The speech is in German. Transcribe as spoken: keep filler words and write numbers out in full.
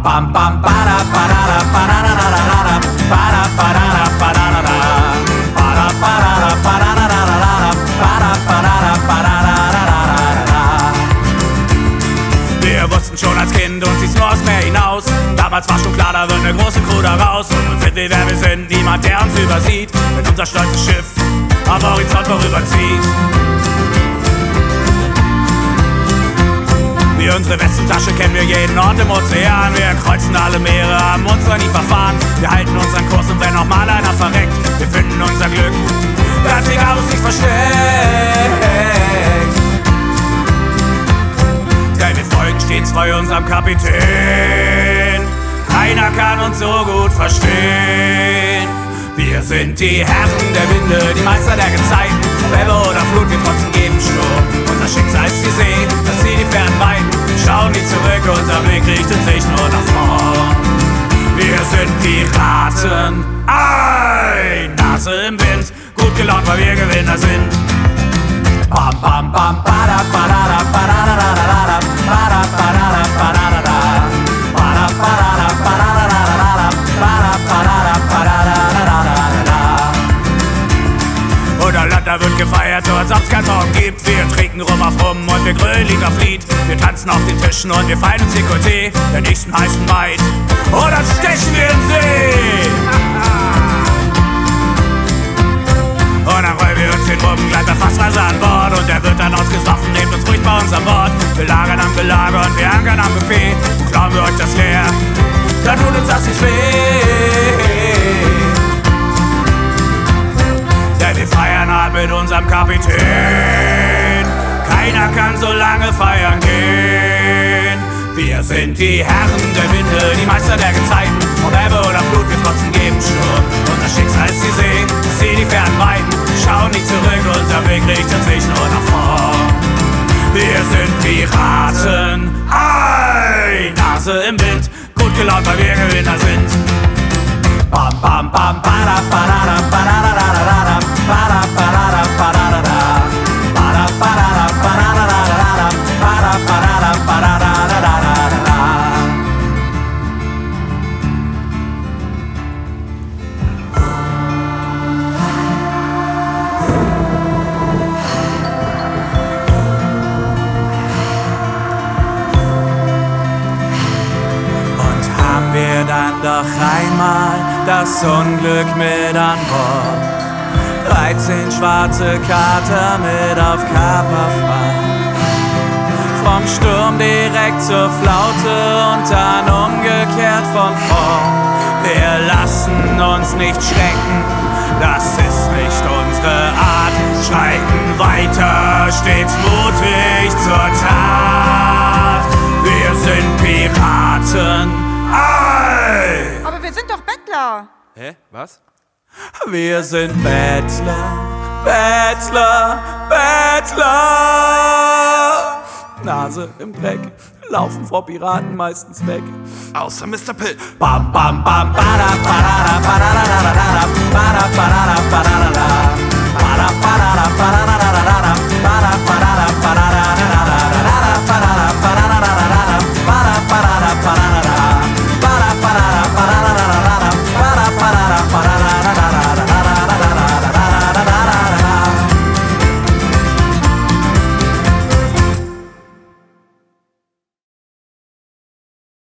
bam bam bada bada bada bada bada bada bada bada bada bada. Wir wussten schon als Kind, uns zieht's nur aus Meer hinaus. Damals war schon klar, da wird ne große Crew da raus. Und uns sind wir, wer wir sind, niemand, der uns übersieht. Wenn unser stolzes Schiff am Horizont vorüberzieht. Wie unsere Westentasche kennen wir jeden Ort im Ozean. Wir kreuzen alle Meere, haben uns noch nie verfahren. Wir halten unseren Kurs und wenn noch mal einer verreckt, wir finden unser Glück, ganz egal, wo es sich versteckt. Denn wir folgen stets bei unserem Kapitän. Keiner kann uns so gut verstehen. Wir sind die Herren der Winde, die Meister der Gezeiten. Welle oder Flut, wir trotzdem geben Sturm. Unser Schicksal ist die See, das sie die Fern weiten. Schauen nie zurück, unser Blick richtet sich nur nach vorn. Wir sind Piraten, ei, Nase im Wind. Gut gelaunt, weil wir Gewinner sind. Bam, bam, bam, bada, bada, bada, bada, bada, bada, bada, bada, bada, bada, unser Land, da wird gefeiert, so als ob's kein Morgen gibt. Wir trinken rum auf rum und wir grölen Lied auf Lied. Wir tanzen auf den Tischen und wir feiern uns Dekolleté der nächsten heißen Maid. Und dann stechen wir in See. Und dann rollen wir uns den Rum, gleich bei Fasswasser an Bord. Und der wird dann ausgesoffen, nehmt uns ruhig bei uns an Bord. Wir lagern am Gelager und wir ankern am Buffet. Und klauen wir euch das leer, dann tut uns das nicht weh. Denn wir feiern hart mit unserem Kapitän. Keiner kann so lange feiern gehen. Wir sind die Herren der Winde, die Meister der Gezeiten. Und Ebbe oder Flut, wir trotzdem geben Sturm. Unser Schicksal ist die See, das sie die Fern weiten. Schauen nicht zurück, unser Blick richtet sich nur nach vorn. Wir sind Piraten, ei, Nase im Wind. Gut gelaunt, weil wir Gewinner sind. Bam, bam, bam, bada, bada, bada, bada, bada, bada, bada, bada, bada, bada, bada, bada, bada. Wir dann doch einmal das Unglück mit an Bord. Dreizehn schwarze Kater mit auf Kaperfahrt. Vom Sturm direkt zur Flaute und dann umgekehrt von vorn. Wir lassen uns nicht schrecken, das ist nicht unsere Art. Schreiten weiter, stets mutig zur Tat. Wir sind Piraten. Aber wir sind doch Bettler. Hä? Was? Wir sind Bettler, Bettler, Bettler. Nase im Dreck, laufen vor Piraten meistens weg. Außer Mister Pill. Bam, bam, bam, bada, bada, bada, bada, bada, bada, bada, bada, bada, bada, bada, bada,